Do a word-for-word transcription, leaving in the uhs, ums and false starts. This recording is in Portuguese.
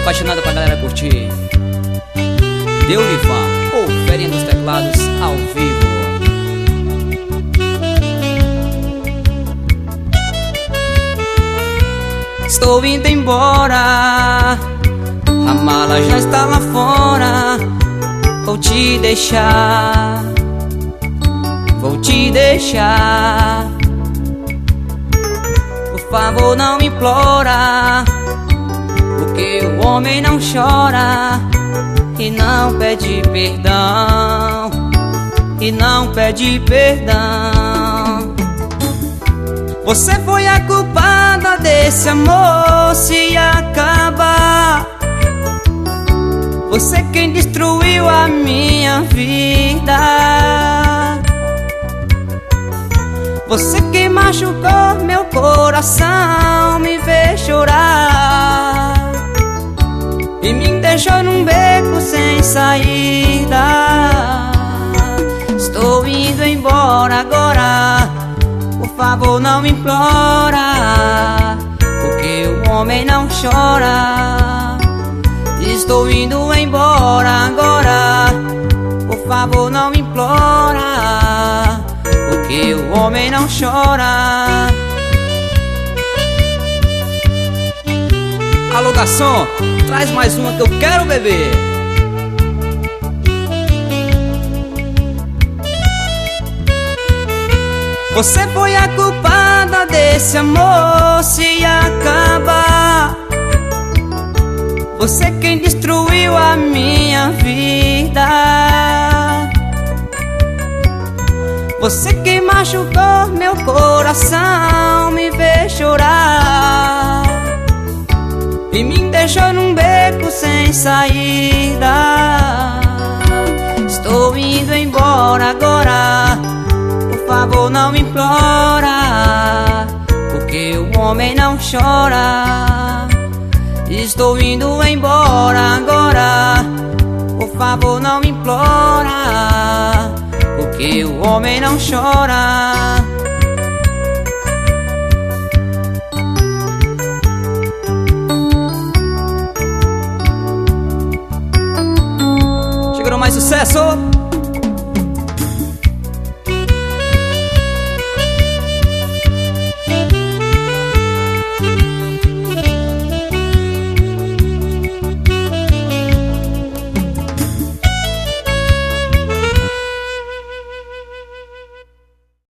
apaixonada pra galera curtir. Deu Livar, ou Ferinha dos Teclados ao vivo. Estou indo embora, a mala já está lá fora. Vou te deixar, vou te deixar. Por favor, não me implora, porque o homem não chora e não pede perdão, e não pede perdão. Você foi a culpada desse amor se acabar. Você quem destruiu a minha vida. Você que machucou meu coração, me fez chorar e me deixou num beco sem saída. Estou indo embora agora, por favor não me implora, porque o homem não chora. Estou indo embora agora, por favor não me implora, porque o homem não chora. Alô garçom, traz mais uma que eu quero beber. Você foi a culpada desse amor se acabar. Você quem destruiu a minha vida. Você que machucou meu coração, me fez chorar e me deixou num beco sem saída. Estou indo embora agora, por favor não me implora, porque o homem não chora. Estou indo embora agora, por favor não me implora, porque o homem não chora.